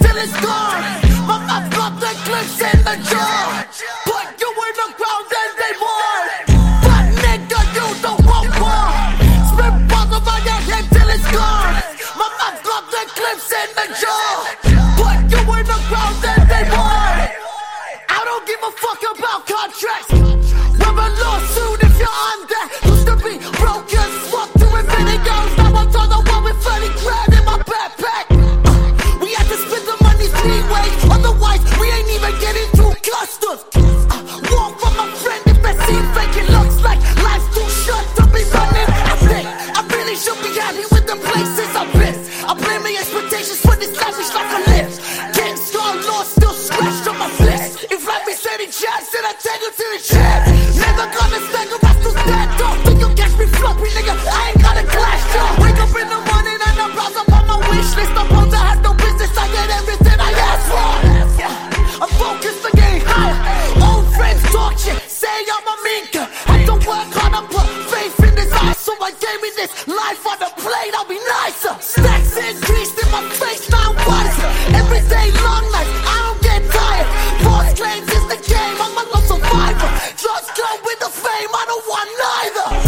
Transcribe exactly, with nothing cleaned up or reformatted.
till it's gone. My mouth dropped the clips in the jaw. Put you in the ground and they mourn. But nigga, you don't want war. Spit bars around your head till it's gone. My mouth dropped the clips in the jaw. Put you in the ground and they mourn. I don't give a fuck about contracts. We're a lawsuit if you're on that. Used to be broken, swapped to infinity girls. Now I'm on the wall with thirty grand in my backpack. Uh, we had to spend the money three ways, otherwise we ain't even getting through customs. Uh, walk from my friend if they see fake, it looks like life's too short to be running. I think I really should be happy with the places I've been. I blame my expectations for this lavish life I live. Getting strong, lost, still scratched on my fist. If life is any chance, then I take you to the chair. Never gonna stand up, I still stand up. Think you'll catch me floppy, nigga, I ain't got a clash job. Wake up in the morning and I'm browse up on my wish list. I'm on to have no business, I get everything I ask for. Yeah, I'm focused on getting higher. Old friends talk shit, say I'm a minka. Had to work hard and put faith in this eye, so I gave me this life on the